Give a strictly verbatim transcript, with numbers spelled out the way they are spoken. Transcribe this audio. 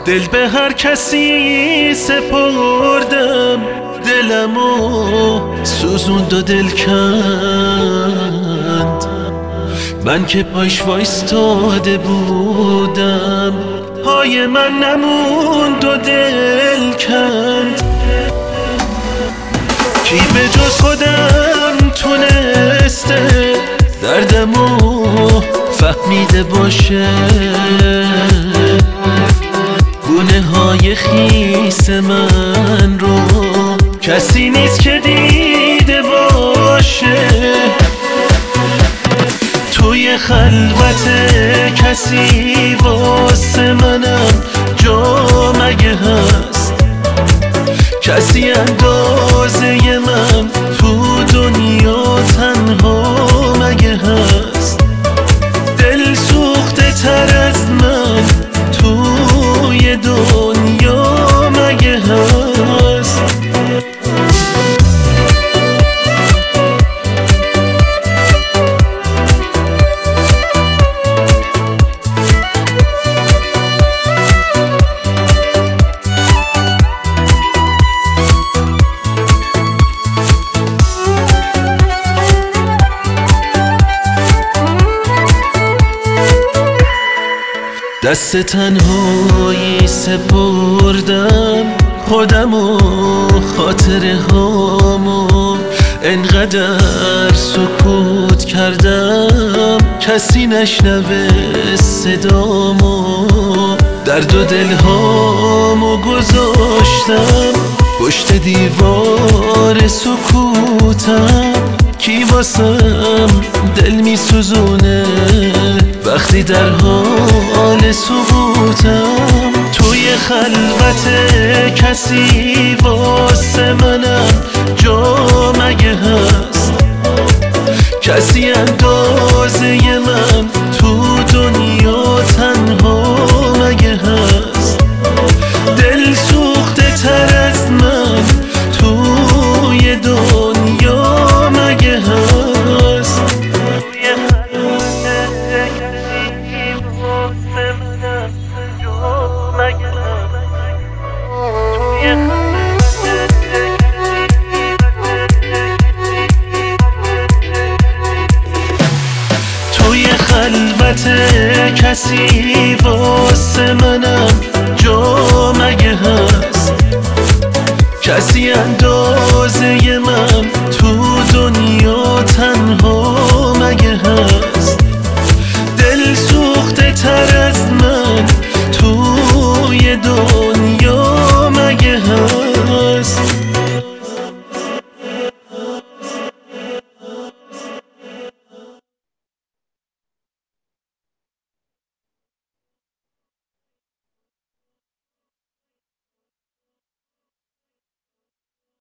دل به هر کسی سپردم، دلمو سوزوند و دل کند. من که پاش وایستاده بودم، پای من نموند و دل کند. کی به جز خودم تونسته دردمو فهمیده باشه؟ گونه های خیس من رو کسی نیست که دیده باشه. توی خلوت کسی واسه منم جا مگه هست؟ کسی اندازه من تو دنیا تنها مگه هست؟ دل سوخته تر از من توی دنیا مگه هست؟ دست تنهایی سپردم خودم و خاطره هامو، انقدر سکوت کردم کسی نشنوه صدامو. درد و دلهامو گذاشتم پشت دیوار سکوتم. کی واسم دل می سوزونه وقتی در حال سقوطم؟ توی خلوت کسی واسه منم جا مگه هست؟ کسی اندازه من تو دنیا تنها مگه هست؟ دل سوخته تر از من توی دنیا مگه هست؟ توی خلوت کسی